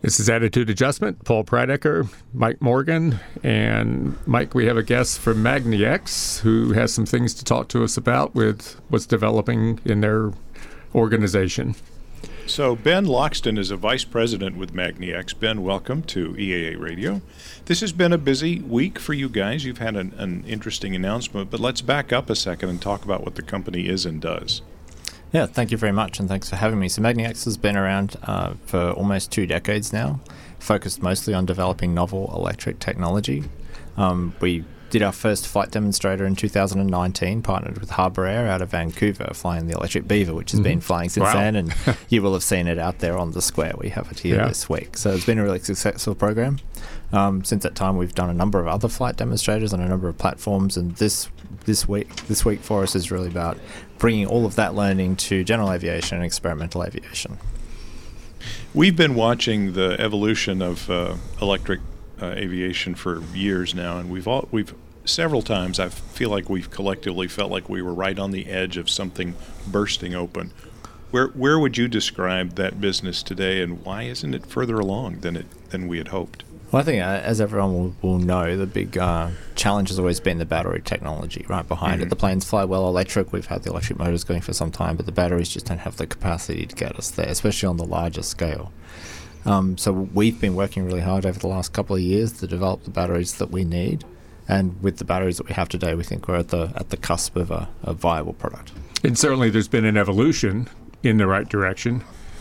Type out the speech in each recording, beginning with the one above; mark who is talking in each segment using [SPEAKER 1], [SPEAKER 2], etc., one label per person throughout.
[SPEAKER 1] This is Attitude Adjustment. Paul Prydecker, Mike Morgan, and Mike, we have a guest from magniX who has some things to talk to us about with what's developing in their organization.
[SPEAKER 2] So Ben Loxton is a vice president with magniX. Ben, welcome to EAA Radio. This has been a busy week for you guys. You've had an interesting announcement, but let's back up a second and talk about what the company is and does.
[SPEAKER 3] Yeah, thank you very much, and thanks for having me. So magniX has been around for almost 2 decades now, focused mostly on developing novel electric technology. We did our first flight demonstrator in 2019, partnered with Harbour Air out of Vancouver, flying the Electric Beaver, which has been flying since then, and you will have seen it out there on the square. We have it here this week. So it's been a really successful program. Since that time, we've done a number of other flight demonstrators on a number of platforms, and this week for us is really about bringing all of that learning to general aviation and experimental aviation.
[SPEAKER 2] We've been watching the evolution of electric aviation for years now, and we've several times I feel like we've collectively felt like we were right on the edge of something bursting open. Where would you describe that business today, and why isn't it further along than we had hoped?
[SPEAKER 3] Well, I think as everyone will know, the big challenge has always been the battery technology right behind it. The planes fly well electric. We've had the electric motors going for some time, but the batteries just don't have the capacity to get us there, especially on the larger scale. So we've been working really hard over the last couple of years to develop the batteries that we need, and with the batteries that we have today, we think we're at the cusp of a viable product.
[SPEAKER 1] And certainly there's been an evolution in the right direction.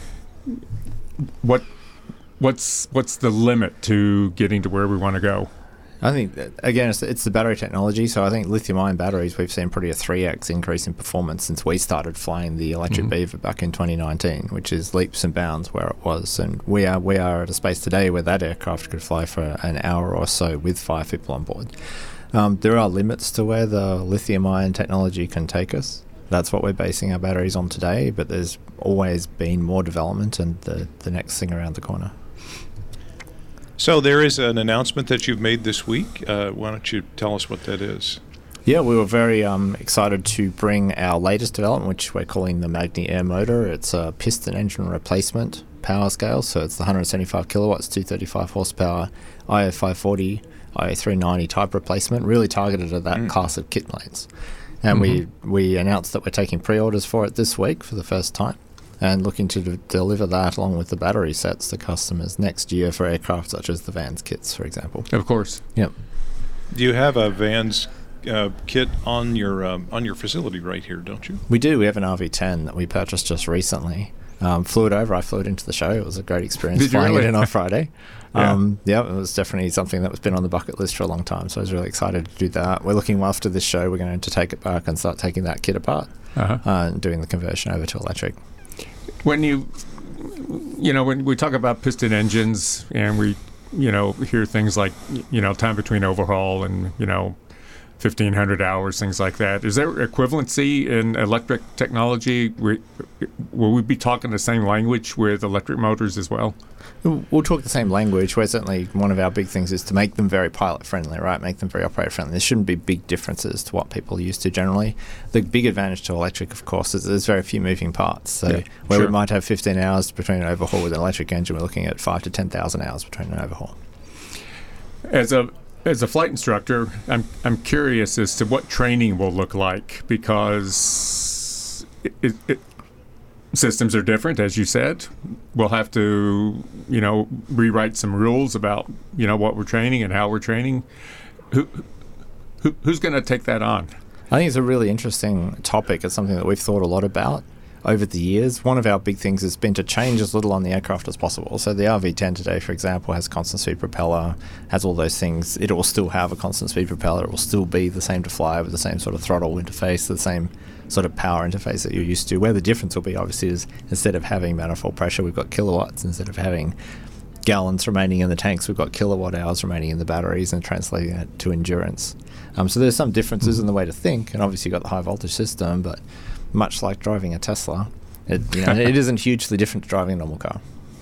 [SPEAKER 1] What's the limit to getting to where we want to go?
[SPEAKER 3] I think, again, it's the battery technology. So I think lithium-ion batteries, we've seen pretty a 3x increase in performance since we started flying the Electric Beaver back in 2019, which is leaps and bounds where it was. And we are at a space today where that aircraft could fly for an hour or so with 5 people on board. There are limits to where the lithium-ion technology can take us. That's what we're basing our batteries on today, but there's always been more development and the next thing around the corner.
[SPEAKER 2] So there is an announcement that you've made this week. Why don't you tell us what that is?
[SPEAKER 3] Yeah, we were very excited to bring our latest development, which we're calling the Magni Air Motor. It's a piston engine replacement power scale, so it's the 175 kilowatts, 235 horsepower, IO540, IO390 type replacement, really targeted at that class of kit planes. And we announced that we're taking pre-orders for it this week for the first time, and looking to deliver that along with the battery sets to customers next year for aircraft such as the Vans kits, for example.
[SPEAKER 1] Of course.
[SPEAKER 3] Yep.
[SPEAKER 2] Do you have a Vans kit on your facility right here, don't you?
[SPEAKER 3] We do. We have an RV10 that we purchased just recently. Flew it over. I flew it into the show. It was a great experience flying it in on Friday. It was definitely something that was been on the bucket list for a long time, so I was really excited to do that. We're looking after this show. We're going to take it back and start taking that kit apart and doing the conversion over to electric.
[SPEAKER 1] When when we talk about piston engines and we, hear things like, time between overhaul and, 1,500 hours, things like that. Is there equivalency in electric technology? Will we be talking the same language with electric motors as well?
[SPEAKER 3] We'll talk the same language. We're certainly, one of our big things is to make them very pilot-friendly, right? Make them very operator-friendly. There shouldn't be big differences to what people are used to generally. The big advantage to electric, of course, is there's very few moving parts. So we might have 15 hours between an overhaul with an electric engine, we're looking at 5,000 to 10,000 hours between an overhaul.
[SPEAKER 1] As a flight instructor, I'm curious as to what training will look like, because systems are different, as you said. We'll have to, rewrite some rules about, what we're training and how we're training. Who's going to take that on?
[SPEAKER 3] I think it's a really interesting topic. It's something that we've thought a lot about over the years. One of our big things has been to change as little on the aircraft as possible. So the RV10 today, for example, has constant speed propeller, has all those things. It will still have a constant speed propeller. It will still be the same to fly with the same sort of throttle interface, the same sort of power interface that you're used to. Where the difference will be, obviously, is instead of having manifold pressure, we've got kilowatts. Instead of having gallons remaining in the tanks, we've got kilowatt hours remaining in the batteries, and translating it to endurance. So there's some differences in the way to think, and obviously you've got the high voltage system, but much like driving a Tesla, it isn't hugely different to driving a normal car.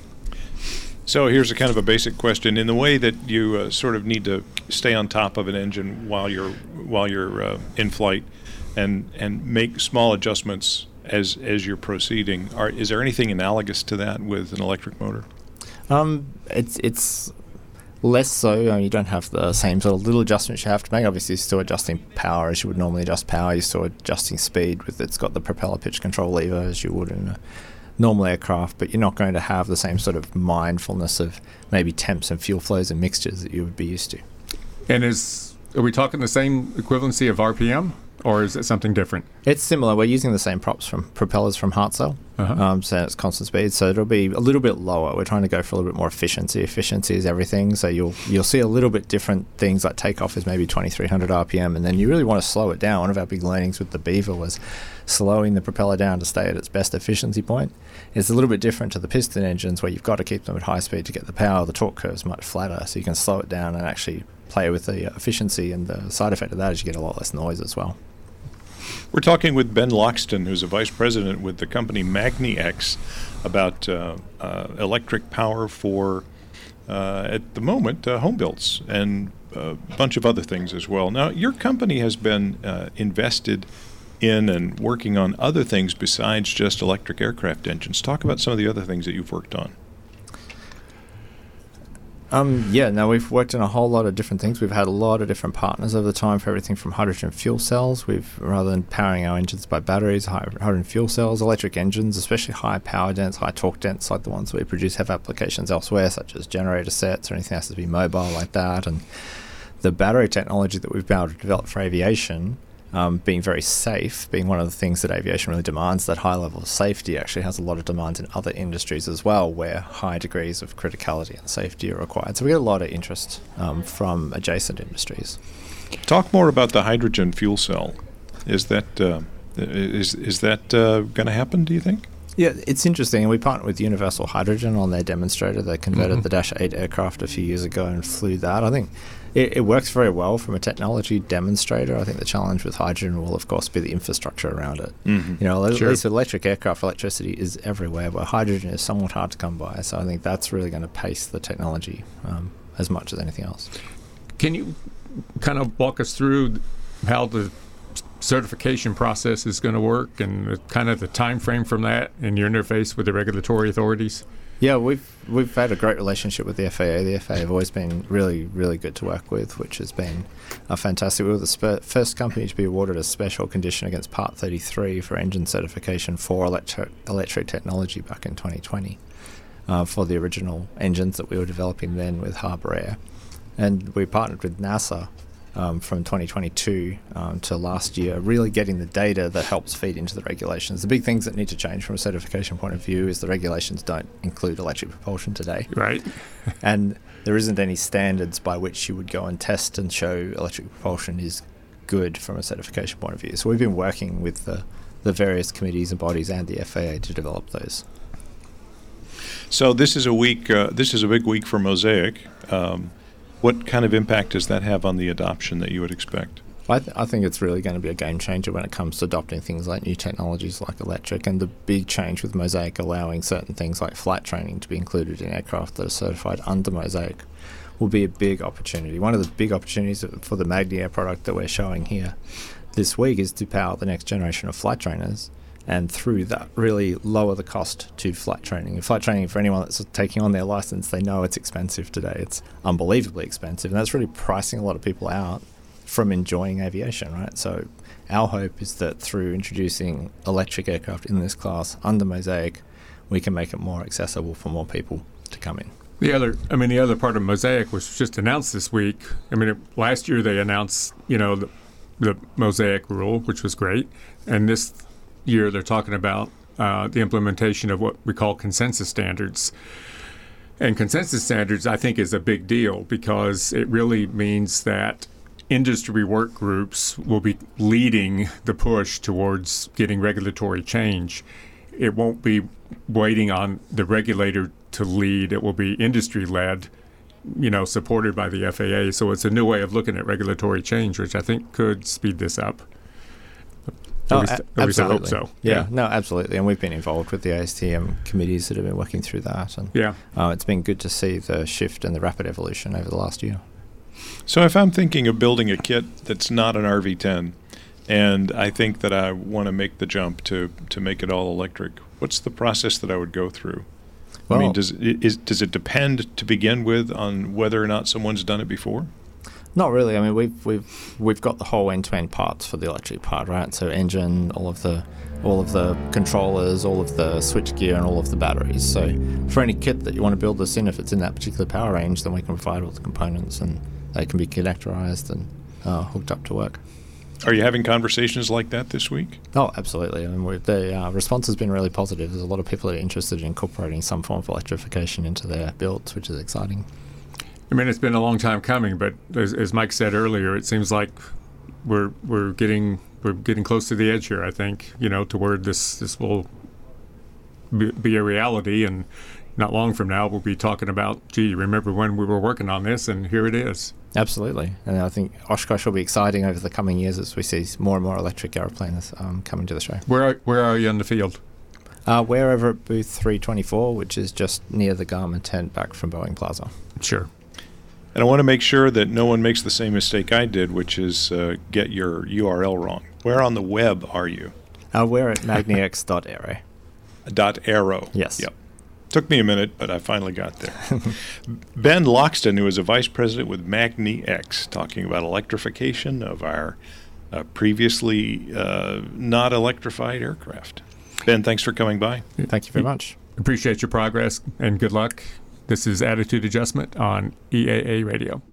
[SPEAKER 2] So here's a kind of a basic question. In the way that you sort of need to stay on top of an engine while you're in flight and make small adjustments as you're proceeding, is there anything analogous to that with an electric motor?
[SPEAKER 3] It's less so. You don't have the same sort of little adjustments you have to make. Obviously, you're still adjusting power as you would normally adjust power. You're still adjusting speed with it's got the propeller pitch control lever as you would in a normal aircraft, but you're not going to have the same sort of mindfulness of maybe temps and fuel flows and mixtures that you would be used to.
[SPEAKER 1] And are we talking the same equivalency of RPM, or is it something different?
[SPEAKER 3] It's similar. We're using the same propellers from Hartzell, so it's constant speed. So it'll be a little bit lower. We're trying to go for a little bit more efficiency. Efficiency is everything. So you'll see a little bit different things, like takeoff is maybe 2,300 RPM, and then you really want to slow it down. One of our big learnings with the Beaver was slowing the propeller down to stay at its best efficiency point. It's a little bit different to the piston engines, where you've got to keep them at high speed to get the power. The torque curve is much flatter, so you can slow it down and actually play with the efficiency, and the side effect of that is you get a lot less noise as well.
[SPEAKER 2] We're talking with Ben Loxton, who's a vice president with the company MagniX, about electric power for, at the moment, home builds and a bunch of other things as well. Now, your company has been invested in and working on other things besides just electric aircraft engines. Talk about some of the other things that you've worked on.
[SPEAKER 3] We've worked on a whole lot of different things. We've had a lot of different partners over the time for everything from hydrogen fuel cells. Rather than powering our engines by batteries, hydrogen fuel cells, electric engines, especially high power dense, high torque dense, like the ones we produce, have applications elsewhere, such as generator sets or anything that has to be mobile like that. And the battery technology that we've been able to develop for aviation, being very safe, being one of the things that aviation really demands, that high level of safety actually has a lot of demands in other industries as well, where high degrees of criticality and safety are required. So we get a lot of interest from adjacent industries.
[SPEAKER 2] Talk more about the hydrogen fuel cell. Is that is that going to happen, do you think?
[SPEAKER 3] Yeah, it's interesting. We partnered with Universal Hydrogen on their demonstrator. They converted the Dash 8 aircraft a few years ago and flew that. I think it works very well from a technology demonstrator. I think the challenge with hydrogen will, of course, be the infrastructure around it. Mm-hmm. At least electric aircraft, electricity is everywhere, where hydrogen is somewhat hard to come by. So I think that's really going to pace the technology as much as anything else.
[SPEAKER 1] Can you kind of walk us through how the certification process is going to work and kind of the time frame from that and your interface with the regulatory authorities?
[SPEAKER 3] Yeah, we've had a great relationship with the FAA. The FAA have always been really, really good to work with, which has been fantastic. We were the first company to be awarded a special condition against Part 33 for engine certification for electric technology back in 2020 for the original engines that we were developing then with Harbour Air. And we partnered with NASA from 2022 to last year, really getting the data that helps feed into the regulations. The big things that need to change from a certification point of view is the regulations don't include electric propulsion today.
[SPEAKER 1] Right.
[SPEAKER 3] And there isn't any standards by which you would go and test and show electric propulsion is good from a certification point of view. So we've been working with the various committees and bodies and the FAA to develop those.
[SPEAKER 2] So this is a week. This is a big week for Mosaic. What kind of impact does that have on the adoption that you would expect?
[SPEAKER 3] I think it's really going to be a game changer when it comes to adopting things like new technologies like electric, and the big change with Mosaic allowing certain things like flight training to be included in aircraft that are certified under Mosaic will be a big opportunity. One of the big opportunities for the Magni Air product that we're showing here this week is to power the next generation of flight trainers, and through that really lower the cost to flight training. And flight training, for anyone that's taking on their license, they know it's expensive today. It's unbelievably expensive, and that's really pricing a lot of people out from enjoying aviation, right? So our hope is that through introducing electric aircraft in this class under Mosaic, we can make it more accessible for more people to come in.
[SPEAKER 1] The other part of Mosaic was just announced this week. Last year they announced, the Mosaic rule, which was great, and this year they're talking about the implementation of what we call consensus standards. And consensus standards, I think, is a big deal because it really means that industry work groups will be leading the push towards getting regulatory change. It won't be waiting on the regulator to lead. It will be industry-led, supported by the FAA. So it's a new way of looking at regulatory change, which I think could speed this up. At least I hope so.
[SPEAKER 3] Yeah, no, absolutely. And we've been involved with the ASTM committees that have been working through that. And it's been good to see the shift and the rapid evolution over the last year.
[SPEAKER 2] So if I'm thinking of building a kit that's not an RV-10, and I think that I want to make the jump to make it all electric, what's the process that I would go through? I mean,
[SPEAKER 3] Well-
[SPEAKER 2] does it depend to begin with on whether or not someone's done it before?
[SPEAKER 3] Not really. I mean, we've got the whole end-to-end parts for the electric part, right? So engine, all of the controllers, all of the switchgear, and all of the batteries. So for any kit that you want to build this in, if it's in that particular power range, then we can provide all the components, and they can be connectorized and hooked up to work.
[SPEAKER 2] Are you having conversations like that this week?
[SPEAKER 3] Oh, absolutely. I mean, the response has been really positive. There's a lot of people that are interested in incorporating some form of electrification into their builds, which is exciting.
[SPEAKER 1] I mean, it's been a long time coming, but as Mike said earlier, it seems like we're getting close to the edge here. I think, to where this will be a reality, and not long from now we'll be talking about, gee, remember when we were working on this, and here it is.
[SPEAKER 3] Absolutely, and I think Oshkosh will be exciting over the coming years as we see more and more electric airplanes coming to the show.
[SPEAKER 1] Where are you in the field?
[SPEAKER 3] We're over at booth 324, which is just near the Garmin tent back from Boeing Plaza.
[SPEAKER 1] Sure.
[SPEAKER 2] And I want to make sure that no one makes the same mistake I did, which is get your URL wrong. Where on the web are you?
[SPEAKER 3] We're at magniex.aero.
[SPEAKER 2] .aero.
[SPEAKER 3] Yes.
[SPEAKER 2] Yep. Took me a minute, but I finally got there. Ben Loxton, who is a vice president with MagniX, talking about electrification of our previously not electrified aircraft. Ben, thanks for coming by.
[SPEAKER 3] Thank you very much.
[SPEAKER 1] Appreciate your progress, and good luck. This is Attitude Adjustment on EAA Radio.